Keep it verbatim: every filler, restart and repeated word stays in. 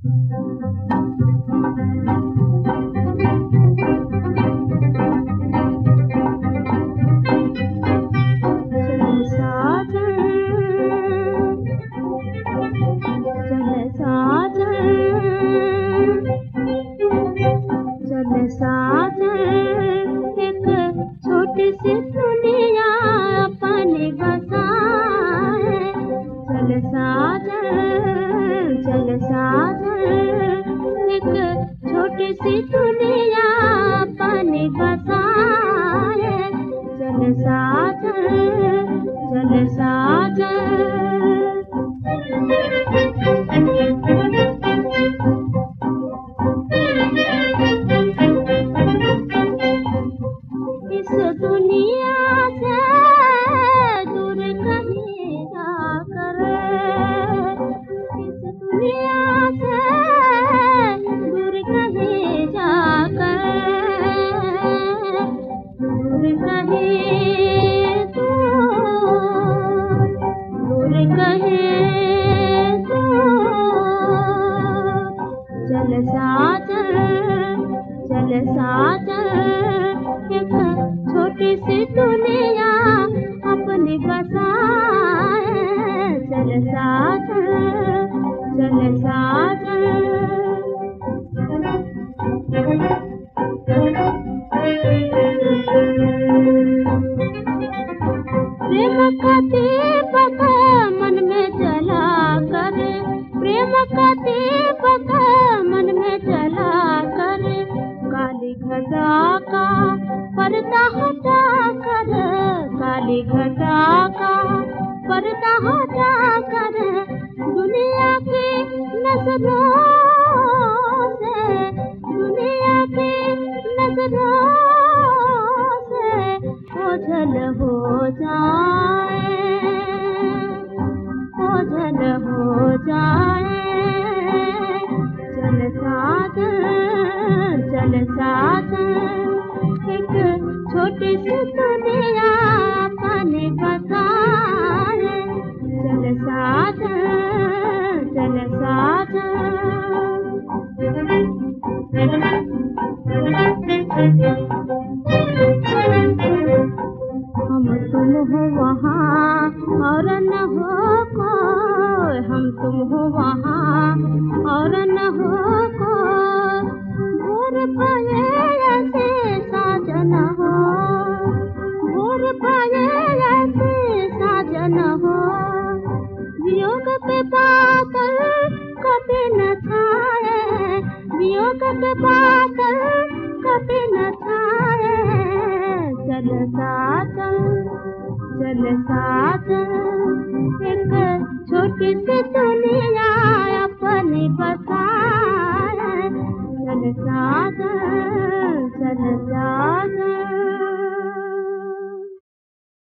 चल साजन एक छोटी सी दुनिया पानी बसाए। चल साजन चल साजन इस दुनिया से दूर कहीं जाकर, इस दुनिया से दूर कहीं जाकर, दूर कहीं तू, दूर कहीं तू, चल साजन चल साजन एक छोटी सी दुनिया अपनी बसाए। चल साजन चल साजन प्रेम का दीपक मन में जला कर, प्रेम का दीपक मन में जला कर, काली घटा का पर्दा हटा कर, काली घटा का पर्दा हटा कर, दुनिया की नजरों से, दुनिया की नजरों से ओझल हो जाए, ओझल हो जाए। चल साजन चल साजन एक छोटी सी दुनिया पानी बसाए। चल साजन चल साजन हम तुम हो वहाँ और न हो कोई, हम तुम हो वहाँ और न हो कोई, भूर पाए ऐसे साजन हो, भूर पाए ऐसे साजन हो, वियोग के बादल कभी न छाए, वियोग के बादल कभी न छाए। चल साजन चल साजन एक छोटी सी दुनिया अपनी बसाए। चल साजन चल